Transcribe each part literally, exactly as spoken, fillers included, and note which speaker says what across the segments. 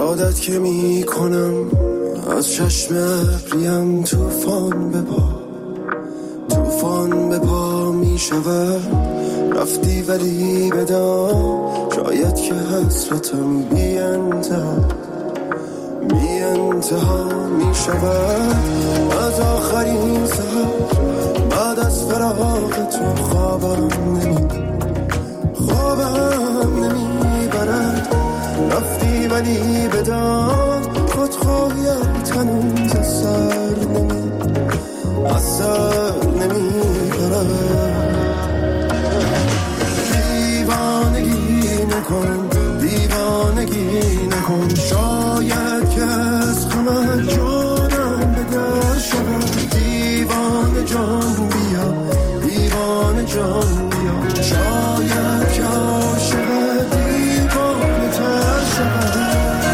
Speaker 1: یادت که می کنم از چشم ابریم توفان به پا توفان به پا می شود. رفتی ولی بدان شاید که حسرتم بی انتها بی انتها می شود. از آخرین سحر بعد از فراق تو خوابم نمی خوابم نمی برد. رفتی ولی بدان خودخواهیت هنوز از سر نمی از سر نمی برد. دیوانگی نکن دیوانگی نکن شاید که از غمت جانم به در شود. دیوانه جان بیا دیوانه جان بیا شاید که عاشقت دیوانه تر شود.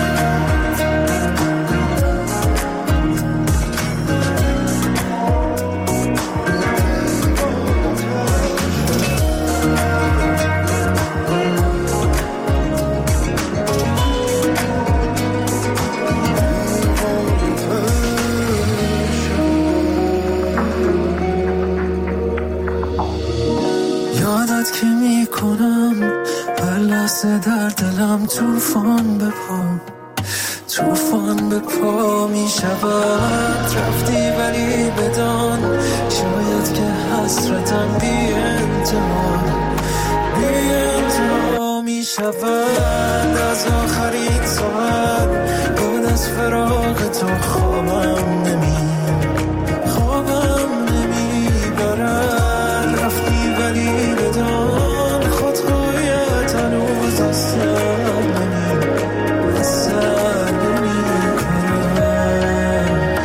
Speaker 2: که می کنم هر لحظه در دلم توفان به پا توفان به پا می شود. رفتی ولی بدان شاید که حسرتم بی انتها بی انتها می شود. از آخرین ساعت بعد از فراق تو خوابم نمی خوابم نمی برد. رفتی ولی بدان خودخواهیت هنوز از سر نمی از سر نمی کنم.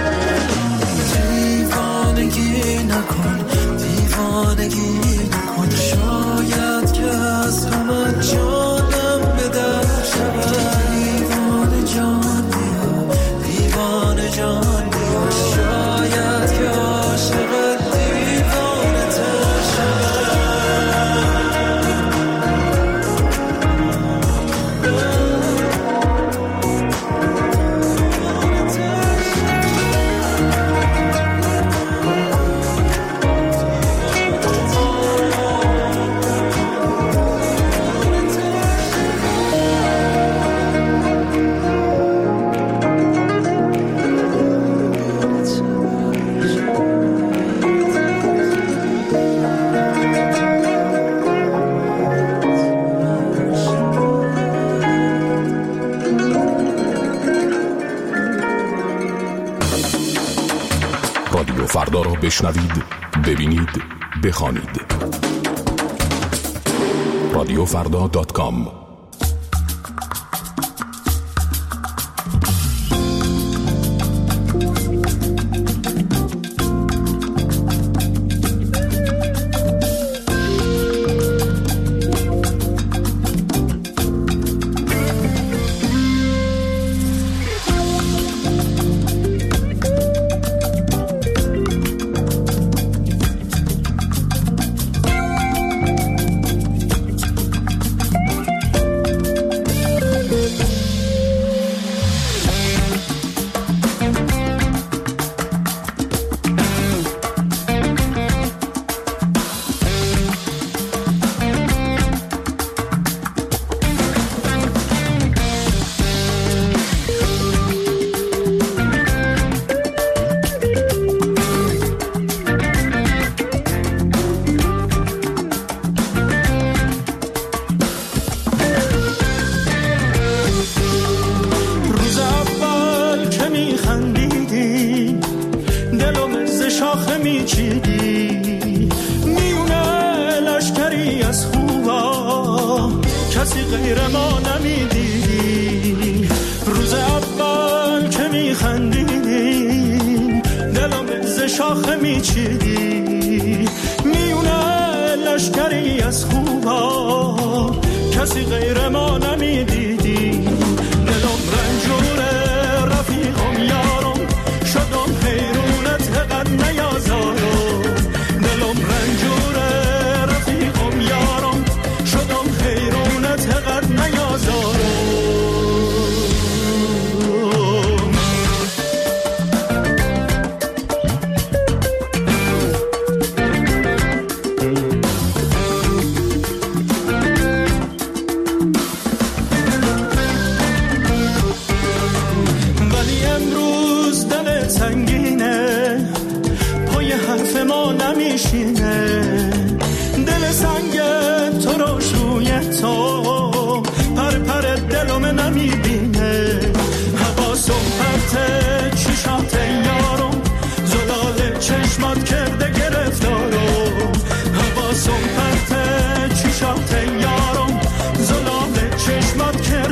Speaker 2: دیوانگی نکن دیوانگی نکن شاید که از همه جانم به در شود. دیوانه جان بیا دیوانه جان بیا شاید که عاشقت دیوانه تر شود.
Speaker 3: رادیو فردا را بشنوید، ببینید، بخوانید. رادیو فردا دات کام.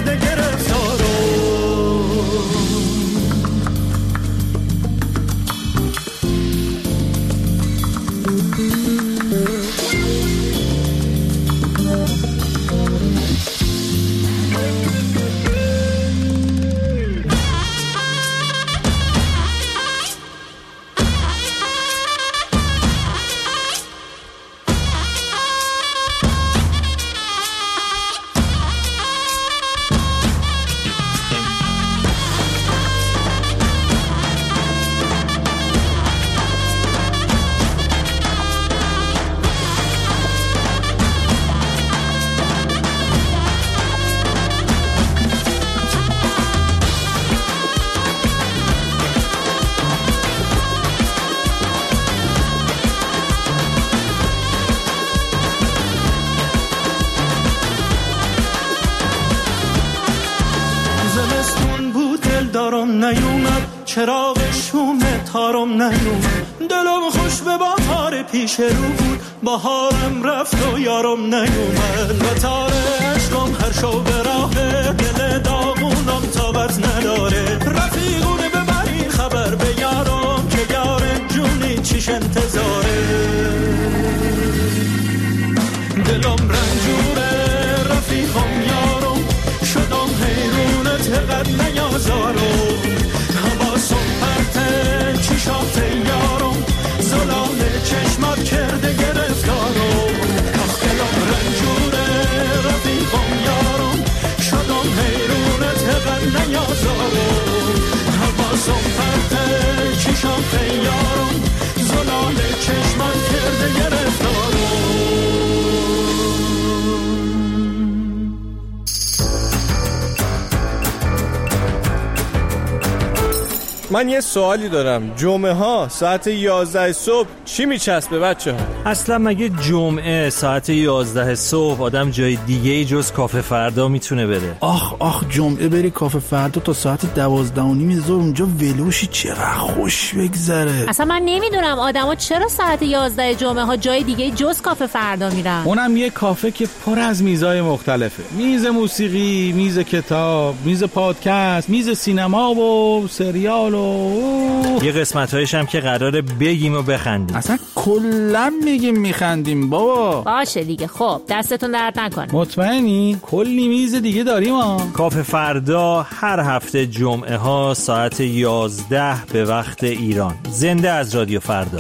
Speaker 2: کرده گرفتارو. نیومد چراغ شوم تارم نیومد، دلم خوش به بهار پیش رو بود، بهارم رفت و یارم نیومد. و تار عشقم هر شو به راه دل داغونم تابت نداره. رفیقونه ببرین خبر به یارم که یار جونی چیش انتظاره. دلم رنجوره رفیقم یارم، شدم حیرونت قد نیازارم. حواسم پرته چشات یارم، زلال چشمات کرده گرفتارم. آخ دلم رنجوره رفیقم یارم، شدم حیرونت قد نیازارم. حواسم پرته چشات یارم، زلال چشمات کرده گرفتارم.
Speaker 4: من یه سوالی دارم، جمعه ها ساعت یازده صبح چی میچسبه بچه ها؟
Speaker 5: اصلا مگه جمعه ساعت یازده صبح آدم جای دیگه ای جز کافه فردا میتونه بره؟
Speaker 6: آخ آخ جمعه بری کافه فردا تا ساعت دوازده و نیم ظهر اونجا ولوشی، چقدر خوش بگذره.
Speaker 7: اصلا من نمیدونم آدما چرا ساعت یازده جمعه ها جای دیگه جز کافه فردا میرن.
Speaker 8: اونم یه کافه که پر از میزای مختلفه، میز موسیقی، میز کتاب، میز پادکست، میز سینما و سریال و
Speaker 5: یه قسمت‌هایش هم که قراره بگیم و بخندیم.
Speaker 6: اصلا کلا میگیم میخندیم بابا.
Speaker 7: باشه دیگه، خب دستتون درد نکنه.
Speaker 8: مطمئنی؟ کلی میز دیگه داریم ها.
Speaker 5: کافه فردا هر هفته جمعه ها ساعت یازده به وقت ایران. زنده از رادیو فردا.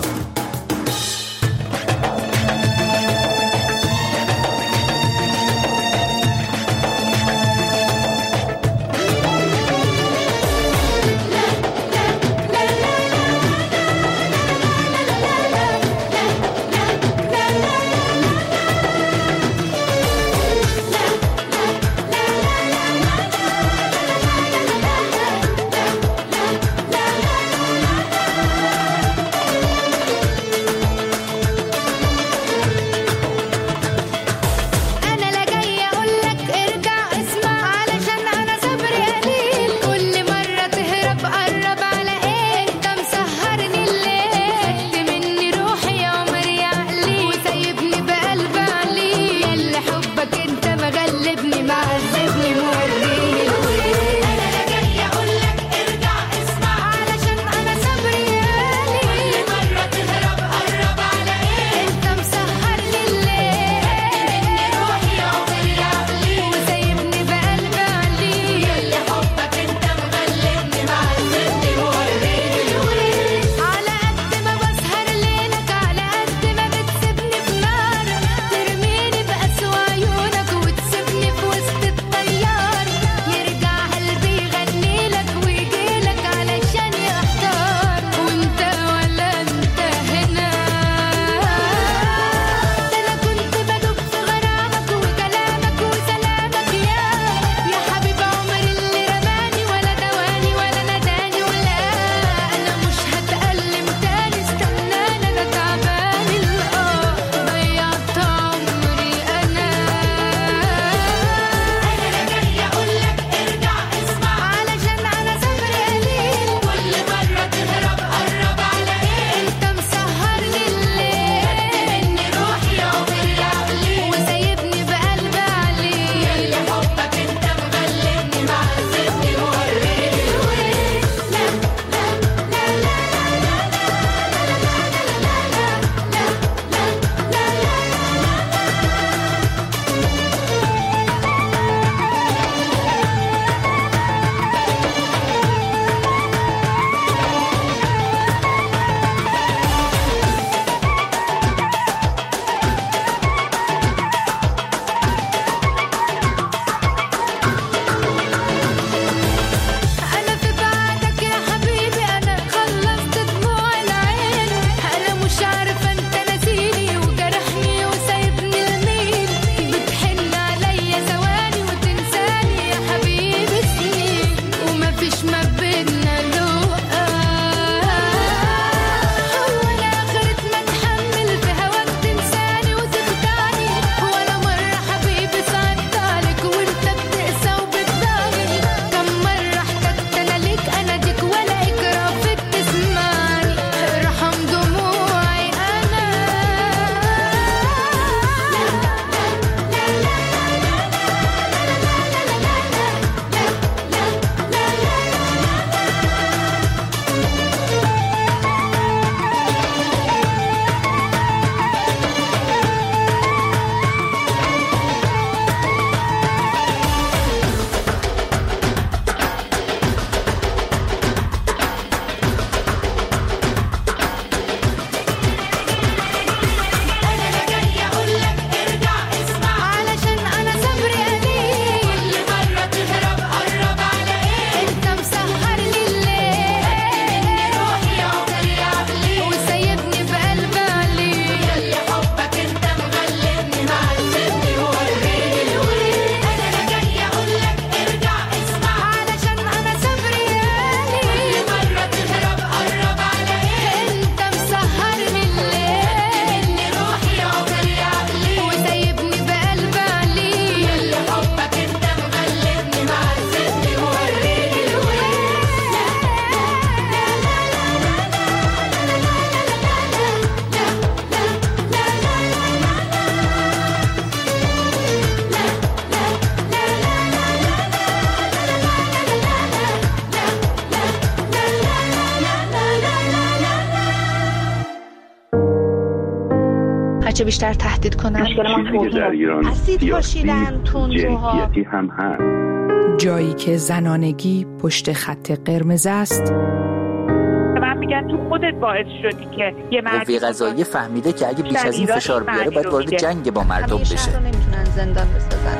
Speaker 9: چه بیشتر تهدید کنن.
Speaker 10: مشکل ما توضیح
Speaker 9: اسید پاشیدن، تندروها،
Speaker 10: هم هست.
Speaker 11: جایی که زنانگی پشت خط قرمز است.
Speaker 12: من میگن تو خودت باعث شدی که یه مرد
Speaker 13: قوه قضاییه فهمیده که اگه بیش از این فشار بیاره باید وارد جنگ با مردم بشه.
Speaker 9: همیشه رو نمیتونن زندان بسازن.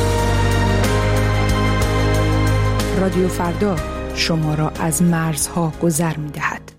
Speaker 11: رادیو فردا شما را از مرزها گذر می‌دهد.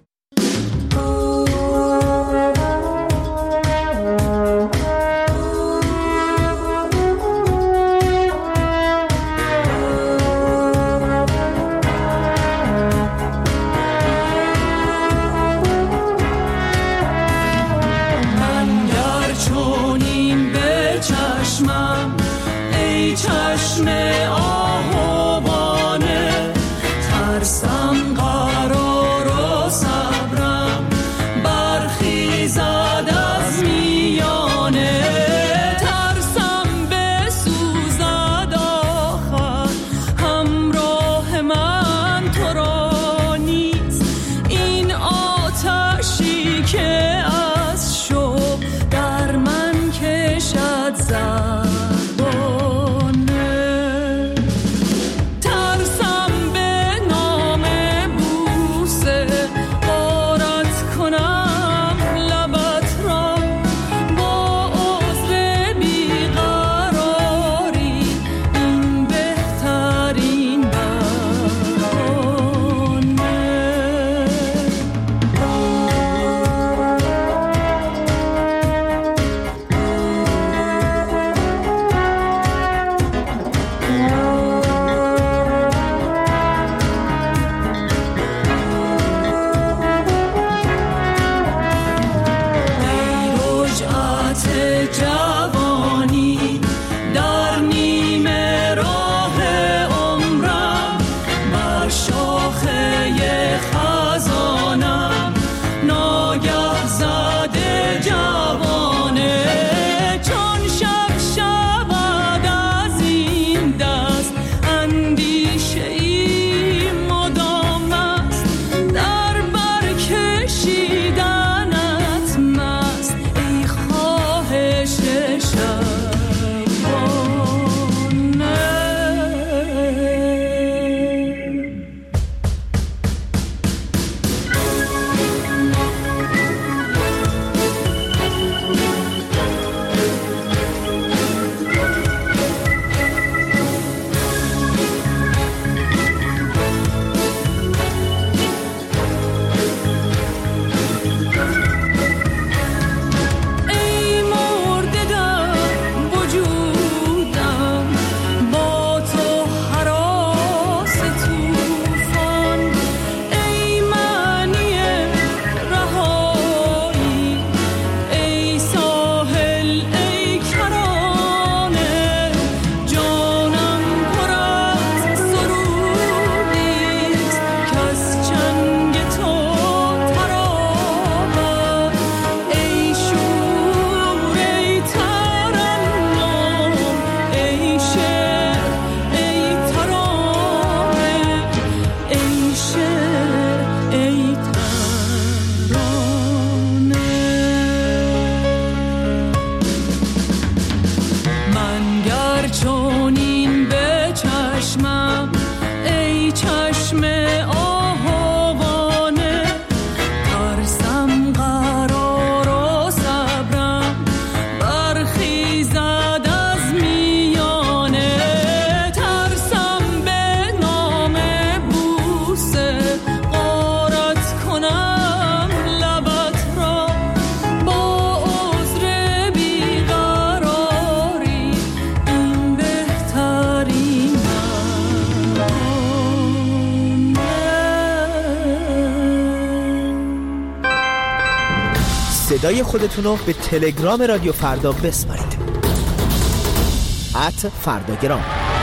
Speaker 14: صدای خودتونو به تلگرام رادیو فردا بسپارید. ات فرداگرام.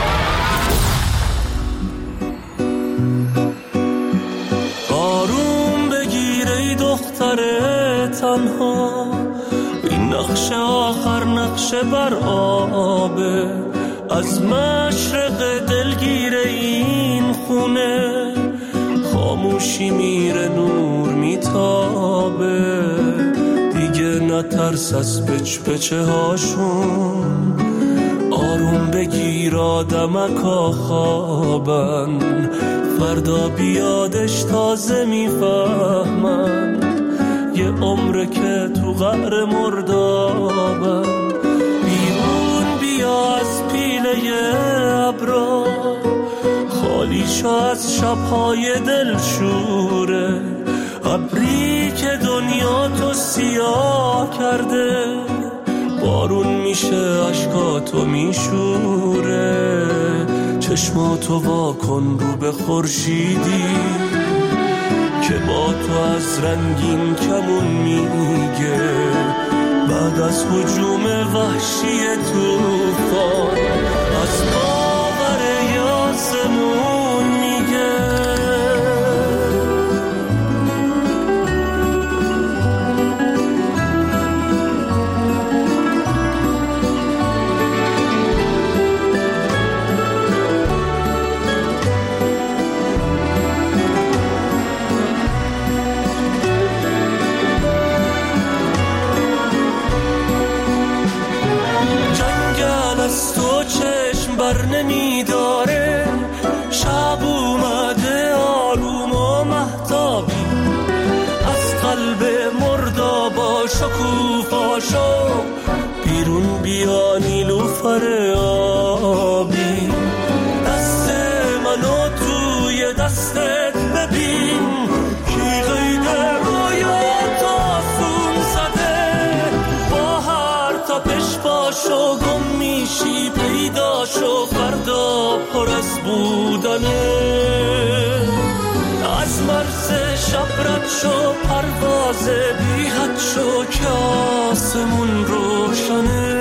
Speaker 2: آروم بگیر ای دختر تنها، این نقش آخر نقش بر آبه، از مشرق دلگیر این خونه خاموشی میره نور میتابه، دیگه
Speaker 10: نترس از پچ پچه هاشون، آروم بگیر آدمکا خوابن، فردا بیادش تازه میفهمن، یه عمره که تو قعر مردابن. بیرون بیا از پیله ابرا، خالی شو از شبهای دلشوره، ابری که دنیا تو سیاه کرده، بارون میشه عشقاتو میشوره. چشماتو وا کن رو به خورشیدی که با تو از رنگین کمون میگه، بعد از هجوم وحشی طوفان از باور آسمون میگه. بر نمیداره، شب اومده آروم و مهتابی، از قلب مردابا شکوفاشو بیرون بیا نیلوفر آبی. دست منو توی دستت ببین، کی قید رویات آسون زده، با هر تپش پاشو گم میشی، پیداشو فردا پر از بودنه. از مرز شب رد شو، پرواز بی حد شو که آسمون روشنه.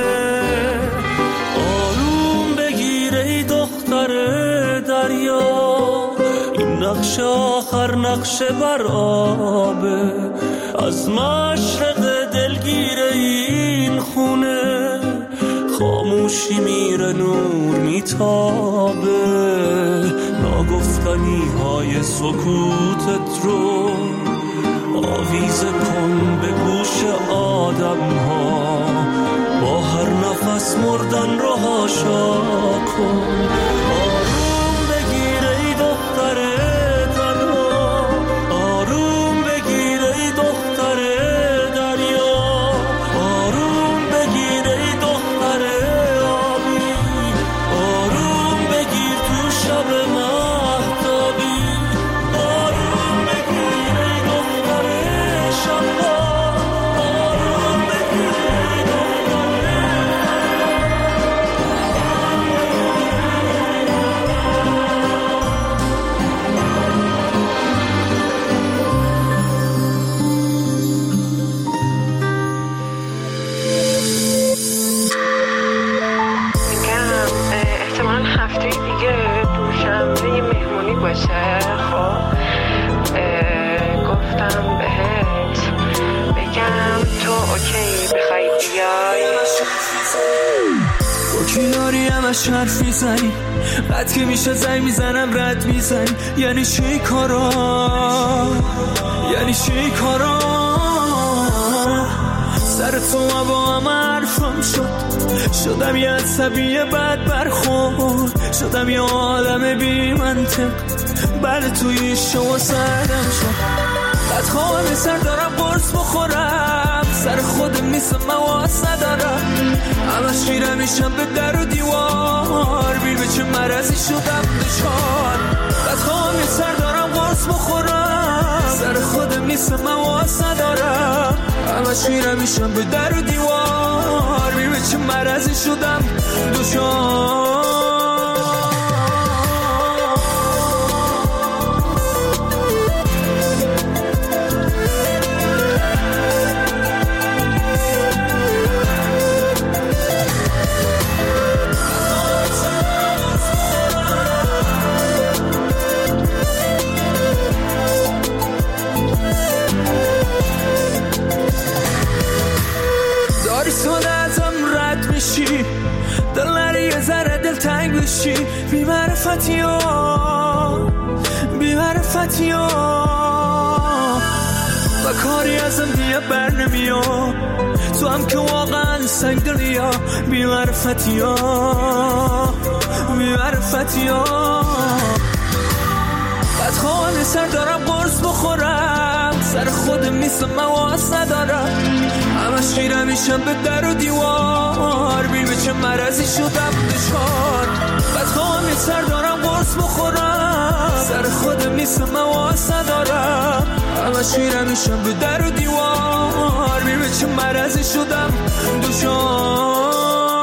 Speaker 10: آروم بگیر ای دختر دریا، این نقش آخر نقش بر آبه، از مشرق دلگیر این خونه، خاموشی میره نور میتابه. ناگفتنی های سکوتت رو آویزه کن به گوش آدم ها، با هر نفس مردن رو هاشا کن. آروم بگیر ای دختر تنها، آروم بگیر ای دختر دریا، آروم بگیر ای دختر آبی، آروم بگیر تو شب مهتابی، آروم بگیر ای دختر شبا، آروم بگیر ای دختر.
Speaker 15: احتمال هفته دیگه دوشنبه یه مهمونی باشه. خب گفتم بهت بگم تو اوکی بخوای بیای.
Speaker 2: اوکی داری همش حرف میزنی، قد که میشه زنگ میزنم رد میزنی، یعنی چی کارا، یعنی چی کارا. سر تو با هم حرفم شد، شدم یه عصبی بد برخورد، شدم یه عالم بی منطق، بله توی شما سردم شد. بعد خواه سر دارم قرص بخورم، سر خودم نیستم مواز ندارم، همش میرم میشم به در و دیوار، بیر به چه مرضی شدم دچار. بعد خواه سر دارم قرص بخورم، سر خودم نیستم مواز ندارم، همش میرم میشم به در و دیوار، بیر به چه مرضی شدم دچار. دل نری یه ذره دل تنگ بشی، بی معرفتی ها بی معرفتی ها. و کاری ازم دیگه بر نمیاد. تو هم که واقعا سنگ داری یا بی معرفتی ها بی معرفتی ها. بعد خواه سر دارم قرص بخورم، سر خودم نیستم مواز ندارم، همش خیره میشم به در و دیوار، بیر به چه مرضی شدم دشار. بعد خواه سر دارم قرص بخورم، سر خودم نیستم مواز ندارم، همش خیره میشم به در و دیوار، بیر به چه مرضی شدم دشار.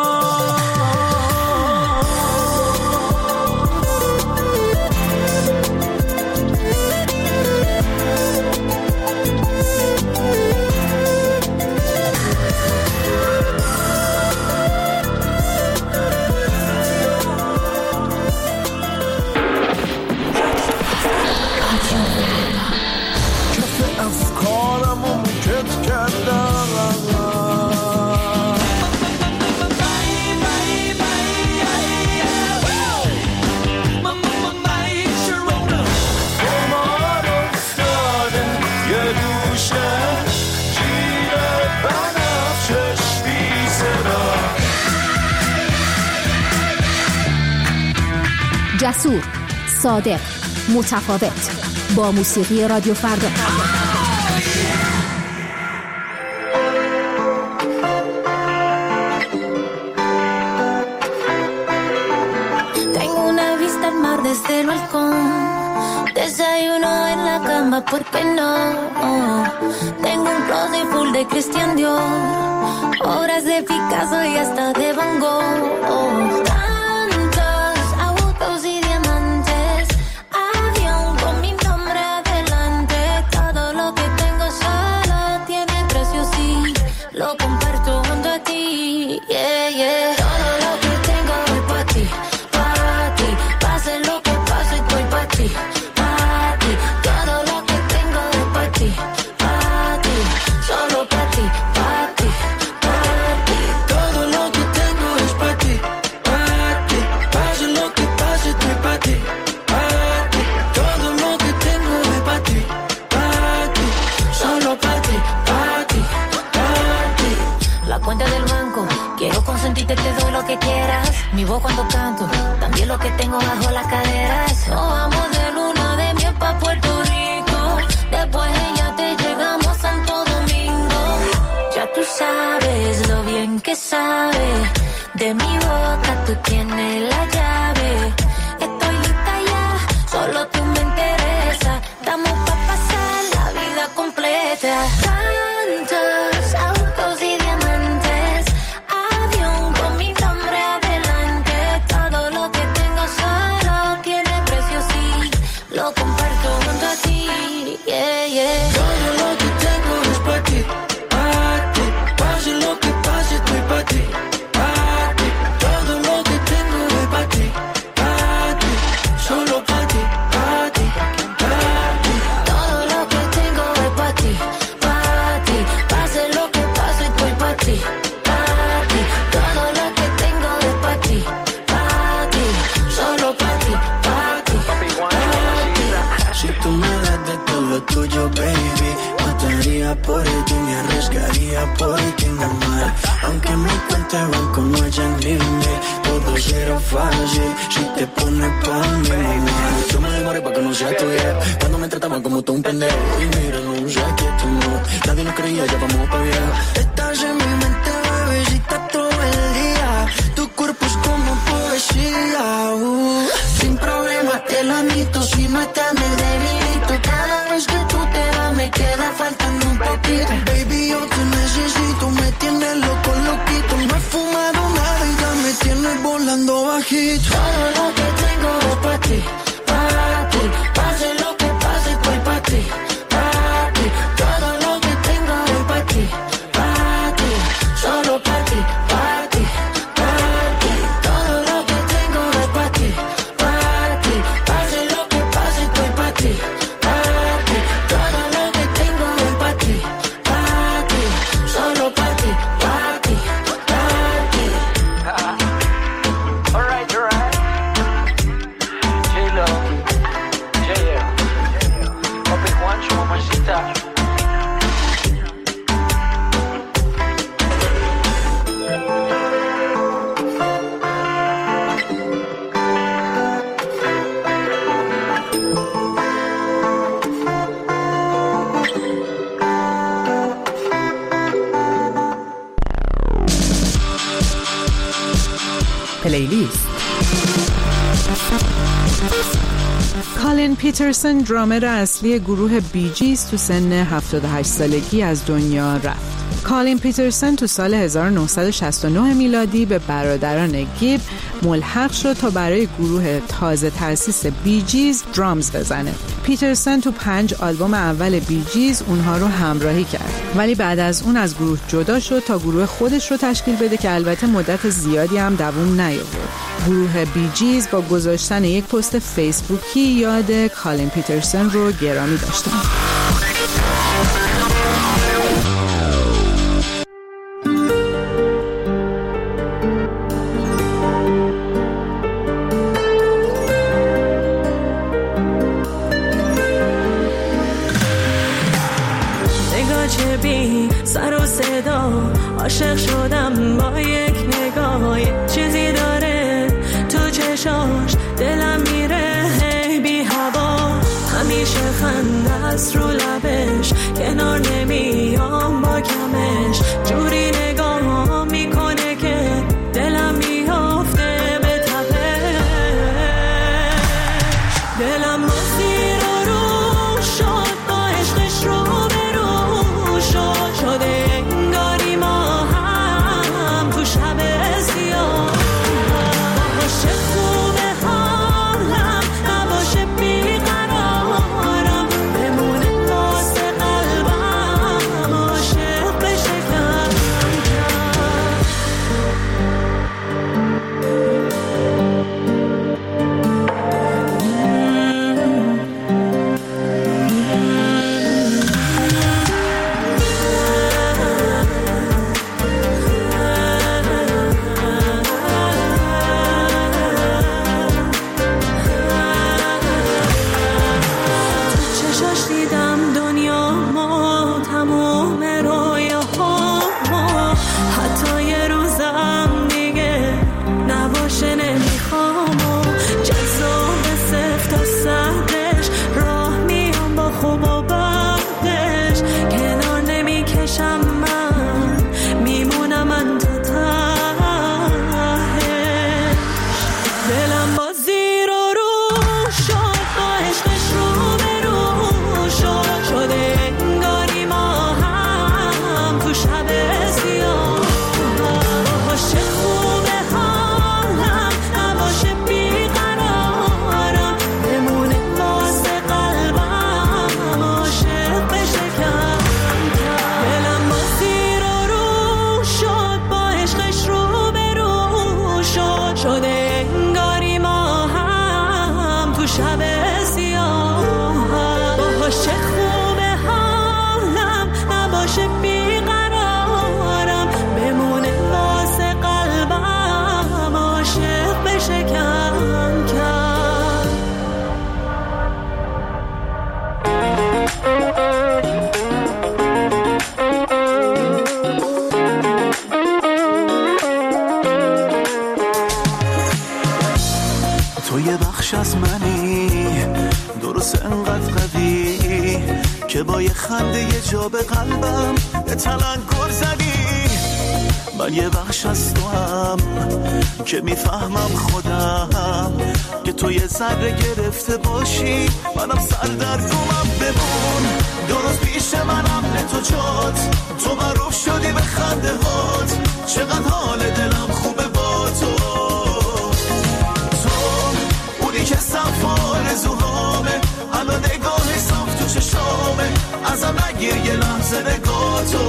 Speaker 16: جسور، صادق، متفاوت، با موسیقی رادیو فردا.
Speaker 17: Tengo una vista al mar desde el balcón, desayuno en la cama, ¿por qué no? Tengo un closet full de Christian Dior, obras de Picasso y hasta de Van Gogh. Cuando canto, también lo que tengo bajo la cadera. Nos vamos de luna de miel pa' Puerto Rico, después ya te llegamos a Santo Domingo. Ya tú sabes lo bien que sabe, de mi boca tú tienes la llave. Estoy lista ya, solo tú me interesa, estamos pa' pasar la vida completa. Tantos autos y diamantes, avión con mi nombre adelante. Todo lo que tengo solo tiene precio, sí, lo comparto junto a ti, yeah, yeah.
Speaker 2: Todo lo que tengo es para ti, para ti. Pase lo que pase, estoy para ti, para ti. Todo lo que tengo es para ti, para ti. Solo para ti, para ti, para ti.
Speaker 17: Todo lo que tengo es para ti, para ti. Pase lo que pase, estoy para ti, para ti. Todo lo que tengo es para ti, para ti. Solo para ti, para ti, para ti.
Speaker 1: Si tú me das de todo lo tuyo, baby, mataría por ti, me arriesgaría por ti, normal. Aunque mi cuenta de banco no haya límite, todo será fácil si te pones pa' mí. Yo me demoré pa' que no sea tuya, cuando me trataban como tú un pendejo. Y mira, no sé que tú no, nadie nos creía, ya vamos pa' viejo. Estás en mi mente, bebecita, todo el día. Tu cuerpo es como poesía, uh. Sin problema te lo admito, si no estás me debilito. Cada vez que tú te vas me queda faltando un poquito. Baby, yo te necesito, me tienes loco, loquito. No he fumado nada y ya me tienes volando bajito.
Speaker 17: Todo lo que tengo es para ti, para ti. Pase lo que pase, estoy para ti, para ti. Todo lo que tengo es para ti, para ti. Solo para ti, para ti, para ti. Todo lo que tengo es para ti, para ti. Pase lo que pase, estoy para ti, para ti. Todo lo que tengo es para ti, para ti. Solo para ti, para ti, para ti.
Speaker 15: Alright, alright.
Speaker 11: کالین پیترسن درامر اصلی گروه بی جیز تو سن هفتاد و هشت سالگی از دنیا رفت. کالین پیترسن تو سال هزار و نهصد و شصت و نه میلادی به برادران گیب ملحق شد تا برای گروه تازه تأسیس بی جیز درامز بزنه. پیترسن تو پنج آلبوم اول بی جیز اونها رو همراهی کرد، ولی بعد از اون از گروه جدا شد تا گروه خودش رو تشکیل بده که البته مدت زیادی هم دوام نیاورد. گروه بی جیز با گذاشتن یک پست فیسبوکی یاد کالین پیترسن رو گرامی داشتن.
Speaker 10: سر و صدا عاشق شدم با یک نگاه، چیزی داره تو چشاش دلم میره هی بی هوا، همیشه خنده است رو لبش کنار نمیام با کمش، جوری نگاه میکنه که دلم میافته به تپش، دلم با زیر و رو شد با عشقش رو شده انگاری ما هم تو شب سیاه، باشه خوبه حالم نباشه بیقرارم، بمونه واسه قلبم عاشق بشه کم
Speaker 1: از منی درست انقدر قوی که با یه خنده یه جا به قلبم به تلنگر زدی، من یه بخش از تو هم که میفهمم خودم که تو یه ذره گرفته باشی منم سردرگمم، بمون درست پیش منم نه تو جات، تو معروف شدی به خنده هات، چقدر حال دلم خوبه با تو، که صف آرزوهامه الان نگاه صف تو چشامه، ازم نگیر یه لحظه نگاه تو،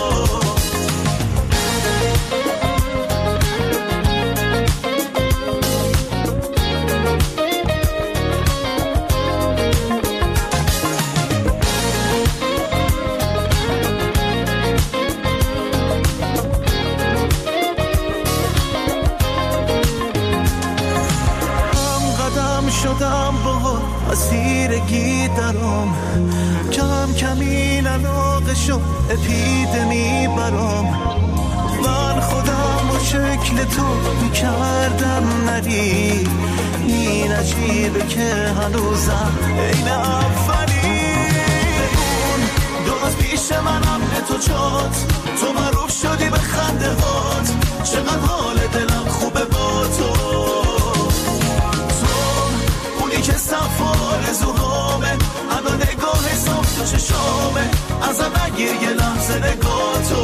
Speaker 1: شدم با اسیرگی درام، کم کم این علاقه شد اپیدمی برام، من خودم و شکل تو میکردم نری، این عجیبه که هنوزم این اولی، بمون درست پیش منم نه تو جات، تو معروف شدی به خنده هات، چقدر حال دلم خوبه با تو، که صف آرزو تو چشامه ازم نگیر یه لحظه نگاتو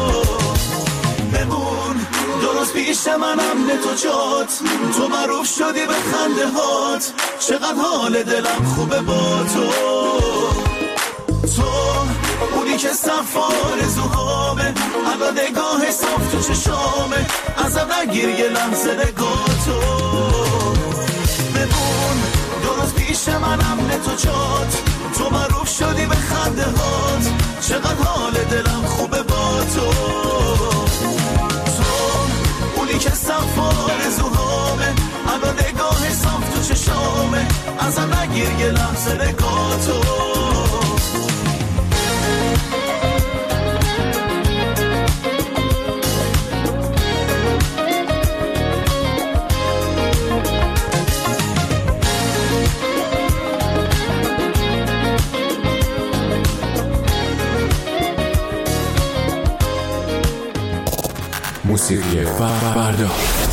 Speaker 1: بمون درست پیش منم نه تو جات تو معروف شدی به خنده هات چقدر حال دلم خوبه با تو تو اونی که صفار زوهامه الان نگاه صاف تو چشامه ازم نگیر یه لحظه نگاتو بمون درست پیش منم نه تو جات تو معروف شدی به خنده هات چقدر حال دلم خوبه با تو تو اونی که صفار زوهامه الان نگاه صاف تو چشامه ازم نگیر یه لحظه نگاتو
Speaker 3: موسیقی فردا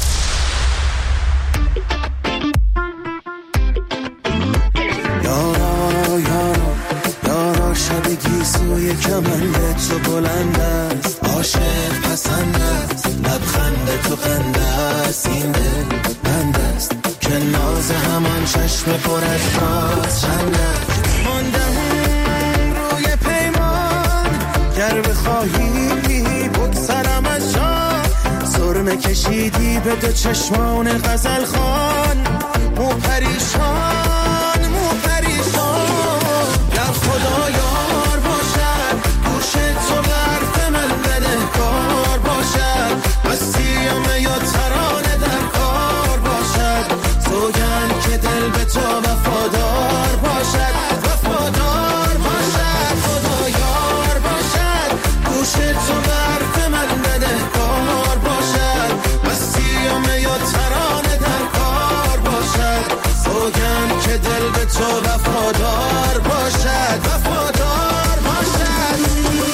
Speaker 1: یارا یارا یارا شب گیسوی کمنده تو بلند است عاشق پسند است لبخند تو خنده است این دل بند است که ناز همان چشم پر از راز چند است ماندم روی پیمان گر بخواهی بگذرم از جان سرمه کشیدی به دو چشمان غزل خان مو پریشان مو پریشان گر خدا یار باشد گوش تو به حرف من بدهکار باشد مسیحمه یا ترانه در کار باشد سوگند که دل به تو وفادار باشد وفادار باشد خدا یار باشد گوش تو به حرف من بدهکار باشد مسیحمه یا ترانه در کار باشد سوگند که دل به تو وفادار باشد وفادار باشد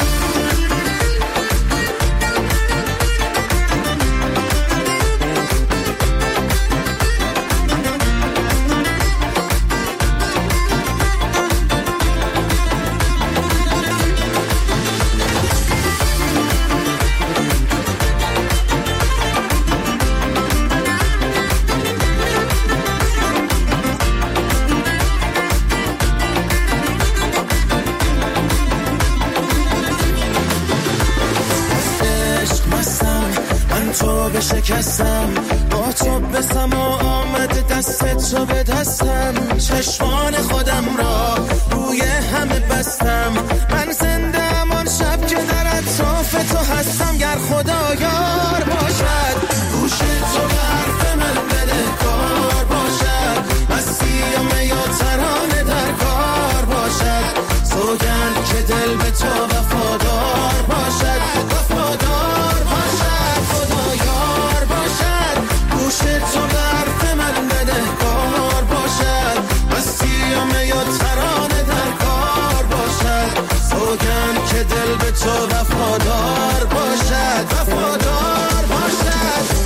Speaker 1: شکستم با تو بسم و آمد دست تو به دستم چشمان خودم را روی همه بستم من زنده امان شب که در اطراف تو هستم گر خدا یار باشد گوش تو به حرف من بدهکار باشد مسیحمه یا ترانه در کار باشد سوگند که دل به تو وفادار باشد وفادار باشد خدا یار باشد گوش تو به حرف من بدهکار باشد مسیحمه یا ترانه در کار باشد سوگند که دل به تو وفادار باشد وفادار باشد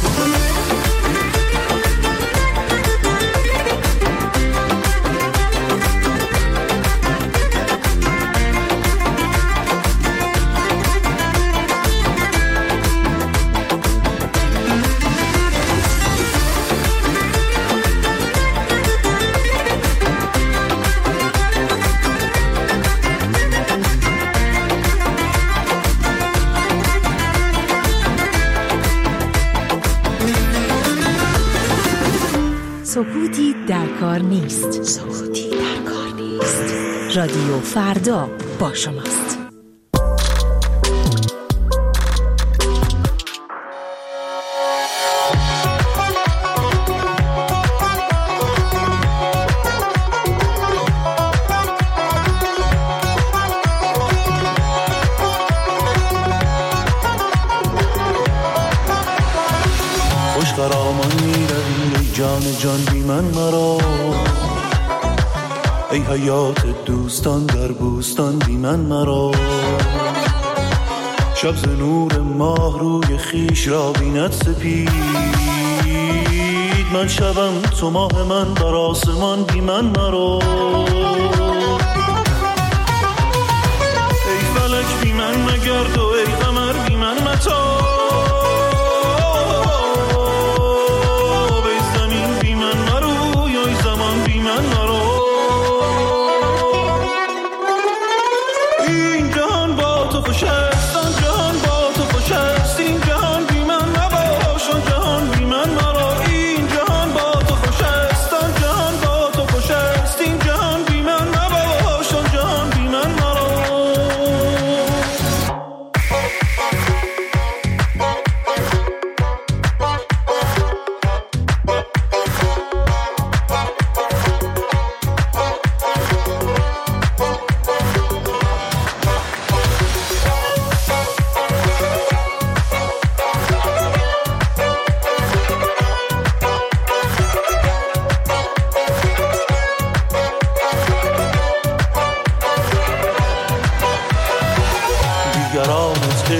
Speaker 16: سکوتی در کار نیست. سکوتی در کار نیست. رادیو فردا با شماست.
Speaker 2: خوش خرامان میروی جان جان بی من مرا، ای حیات دوستان در بوستان بی من مرا. شب ز نور ماه روی خیش را بیند سپید، من شبم تو ماه من بر آسمان بی من مرا.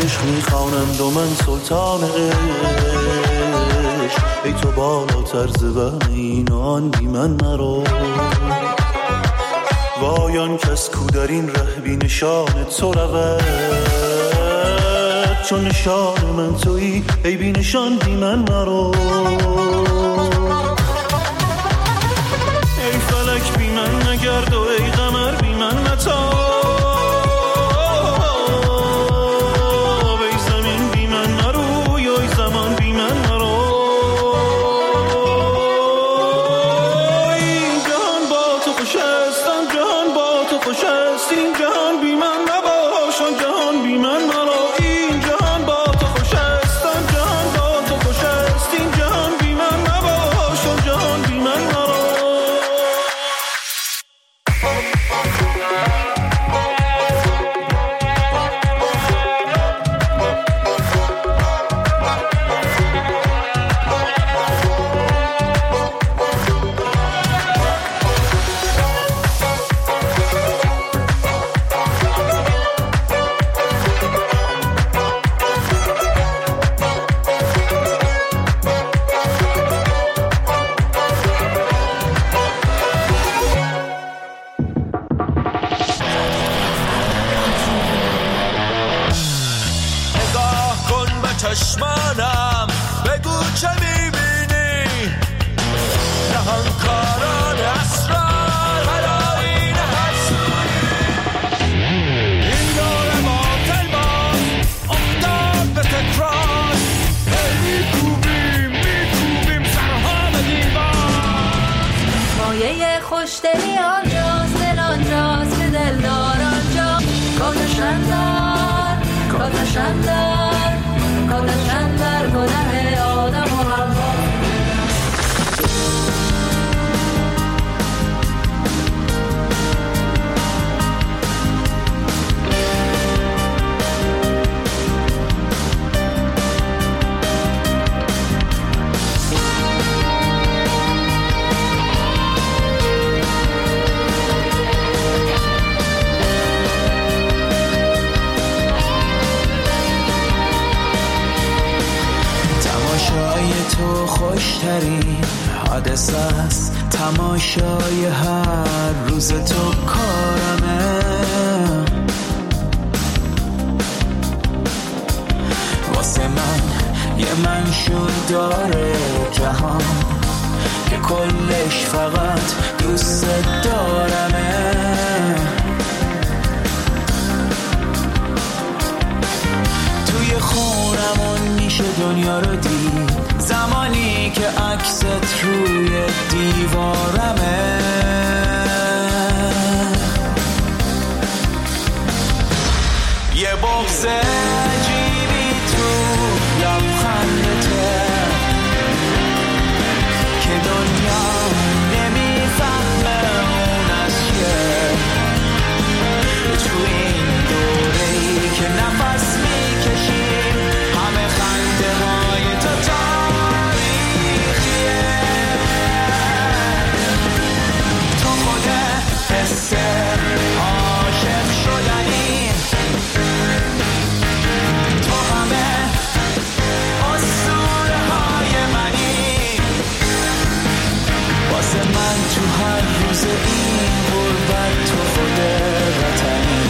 Speaker 2: عشق میخوانند و من سلطان عشق. ای تو بالاتر ز بن اینان بی من مرو. وایان کس کو در این ره بی نشان تو رود، چون نشان من تویی ای بی نشان بی من مرو. ای فلک بی من نگرد و ای قمر بی من نتاب. ای زمین بی من نروی و ای زمان بی من نرو. این جهان با تو خوش است، آن جهان با تو خوش است. این جهان بی من نباش، آن جهان بی من مرو. این جهان با تو خوش است، آن جهان با تو خوش است. این جهان بی من نباش، آن جهان بی من مرو.
Speaker 18: چشمانم بگو چه میبینی؟ نهانکاران اسرار هلاین هر سوی. این دور باطل باز افتاد به تکرار. میکوبیم میکوبیم سرها به دیوار.
Speaker 10: مایه خوشدلی آنجاست، دل آنجاست که دلدار آنجا. کاتشان دار کاتشان دار کاتشان در گناه آدم و حوا.
Speaker 1: تو خوشترین حادثه است، تماشای هر روز تو کارمه. واسه من یه منشور داره جهان که کلش فقط دوست دارمه. توی خونمون میشه دنیا رو دید، زمانی که عکست روی دیوارمه. یه بغض عجیبی تو لبخندته که دنیا نمیفهمه اون از چیه. تو این دوره‌ای که نفس میکشیم همه خنده های تو تاریخیه. تو خود حس عاشق شدنی، تو همه اسطوره های منی. واسه من تو هر روز این غربت تو خود وطنی.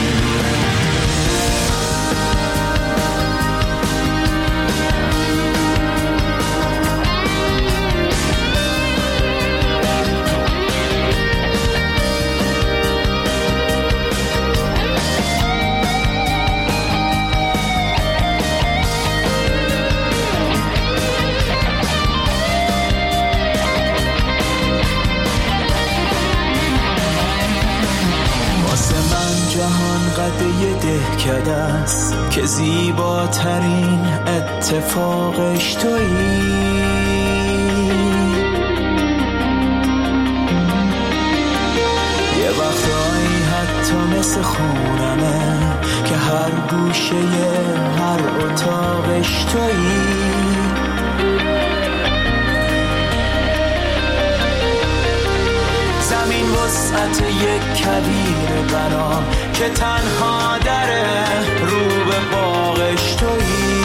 Speaker 1: جهان قد یه دهکده است که زیباترین اتفاقش تویی. یه وقتایی حتی مثل خونمه که هر گوشه هر اتاقش تویی. زمین وسعت یک کویر برام که تنها دره رو به
Speaker 18: باغش تویی.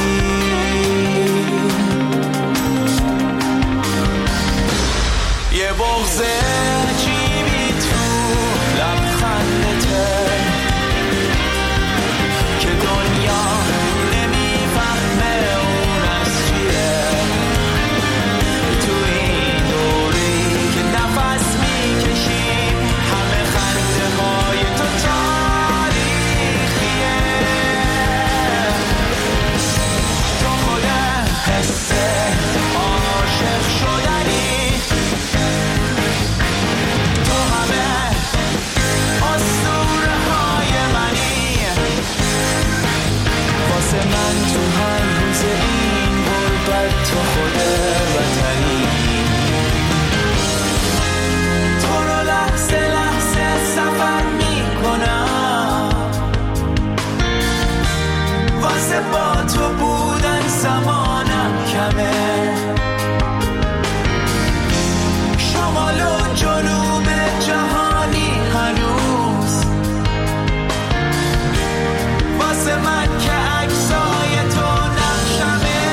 Speaker 18: یه بغض عجیبی تو لبخندته که دنیا نمیفهمه اون از چیه. تو این دوری که نفس میکشیم همه خنده های تو تاریخیه. تو خود حس عاشق شدنی، تو همه اسطوره های منی. واسه من تو هر روز این غربت تو خود وطنی. تو رو لحظه لحظه سفر میکنم، واسه با تو بودن زمانم کمه. شمال و جنوب جهانی هنوز واسه من که عکسای تو نقشمه.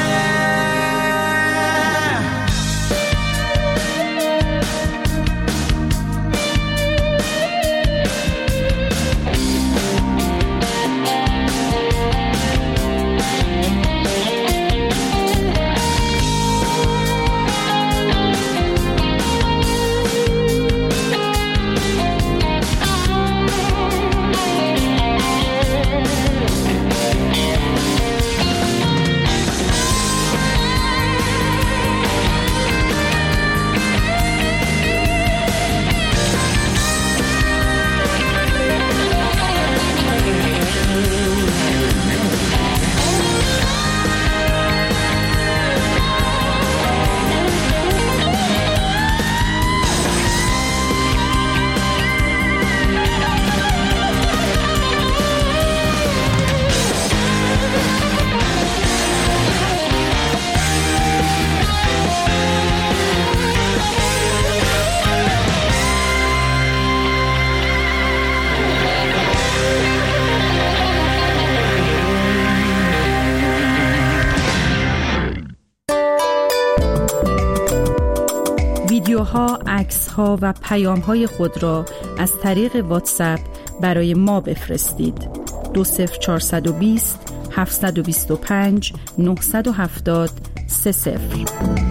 Speaker 19: ویدیوها، عکس‌ها و پیام‌های خود را از طریق واتساپ برای ما بفرستید. دو صفر چهارصد و بیست هفتصد و بیست و پنج نهصد و هفتاد سه صفر.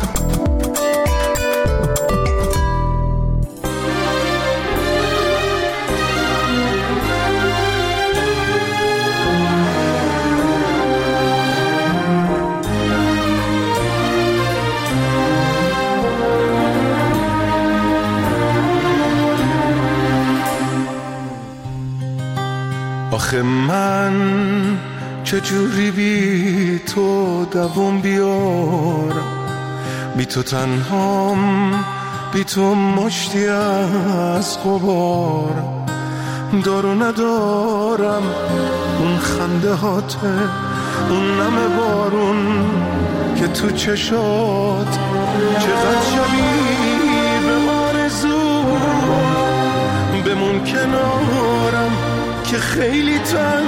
Speaker 18: آخه من چجوری بی تو دوام بیارم، بی تو تنهام، بی تو مشتی از غبارم. دارو ندارم اون خنده هاته، اون نم بارون که تو چشات، چقدر شبیه به آرزو. بمون کنارم که خیلی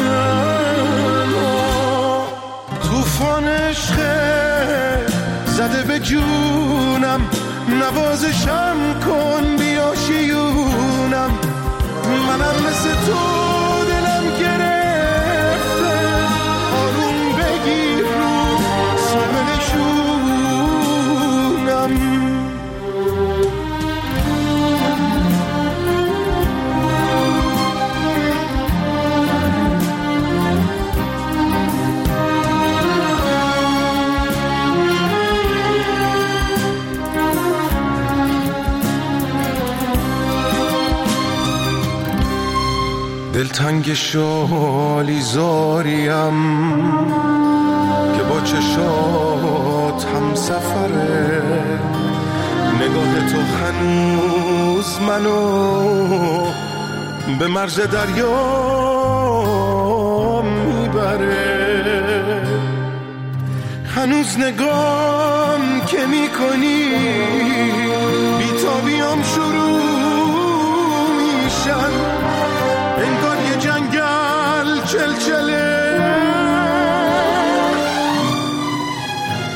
Speaker 18: تنها، طوفان عشق زده به جونم. نوازشم کن بیا شیونم، منم مثل تو دلم گرفته. آروم بگیر رو سامنشونم. دلتنگ شالی زاریم که با چشات هم سفره. نگاه تو هنوز منو به مرز دریا میبره. هنوز نگام که میکنی بیتابیام شروع میشن. انگار یه جنگل چلچله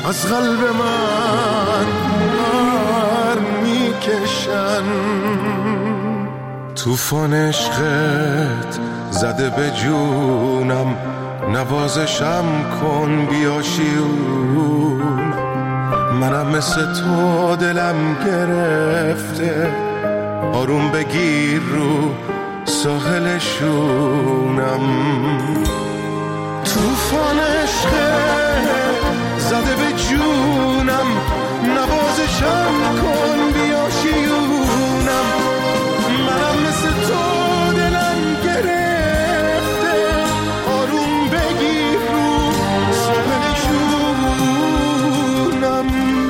Speaker 20: از قلب من پر میکشن. طوفان عشقت زده به جونم، نوازشم کن بیا شیون. منم مثل تو دلم گرفته، آروم بگیر رو ساحل شونم. طوفان عشقت زده به جونم، نوازشم کن بیا شیونم. منم مثل تو دلم گرفته، آروم بگیر رو ساحل شونم.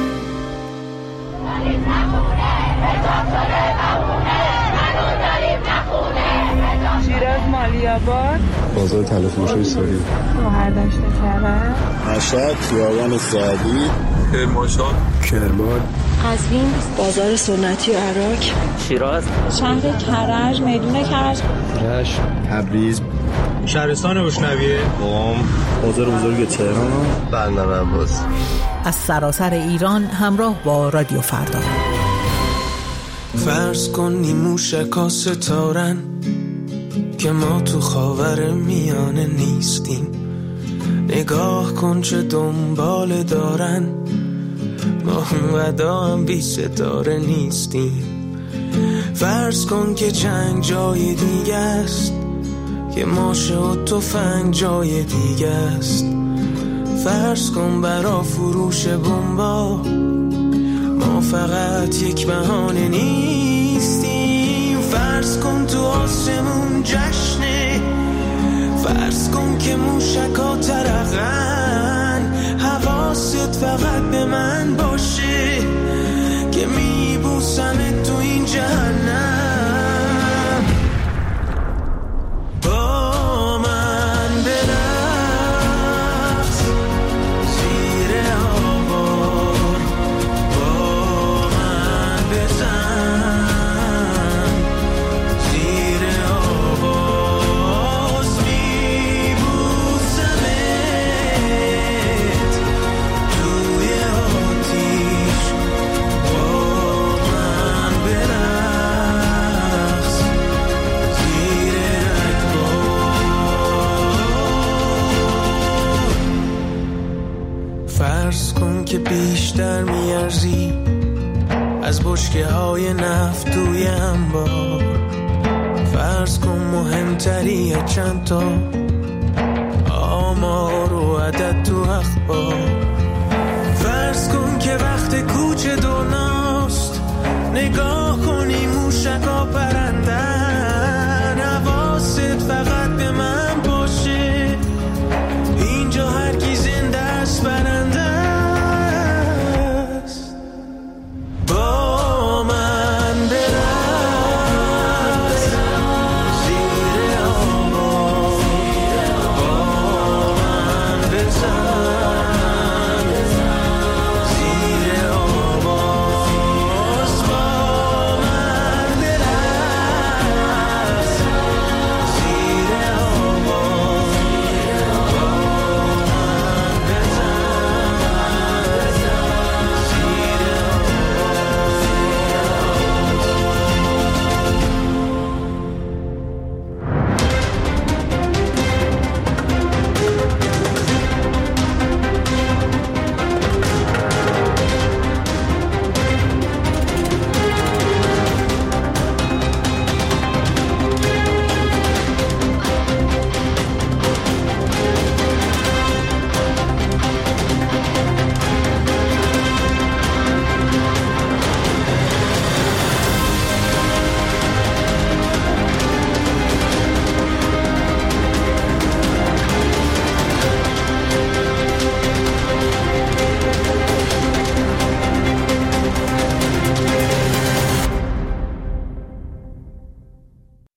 Speaker 12: شیراز مالیاباد،
Speaker 21: بازار تلفروشی ساری،
Speaker 12: مهردشت کرد،
Speaker 21: مشهد خیابان سعدی، کرمانشاه، کرمان،
Speaker 22: قزوین، بازار سنتی و عراق،
Speaker 13: شیراز،
Speaker 22: شهر کرج، میدون کرج،
Speaker 21: رشت، تبریز،
Speaker 23: شهرستان بوشنویه،
Speaker 21: قم، بازار بزرگ تهران، بندر عباس.
Speaker 16: از سراسر ایران همراه با رادیو فردا.
Speaker 1: فرض کن نیموشکا ستارن که ما تو خاور میانه نیستیم. نگاه کن چه دنبال دارن، ما اونقدر هم بی ستاره نیستیم. فرض کن که جنگ جای دیگه است، که ماشه و تفنگ جای دیگه است. فرض کن برا فروش بمبا ما فقط یک بهانه نیستیم. فرض کن تو آسمون جشنه، فرض کن که موشکا ترقن. حواست فقط به من باشه که میبوسم تو این جهنم. با من برقص زیر آوار، با من بزن زیر آواز. میبوسمت توی آتیش، با من برقص زیر اکبار. فرض کن که بیشتر میارزی از بشکه های نفت توی انبار. فرض کن مهمتری چند تا آمار و عدد تو اخبار. فرض کن که وقت کوچه دنیاست، نگاه کنی موشکا پرن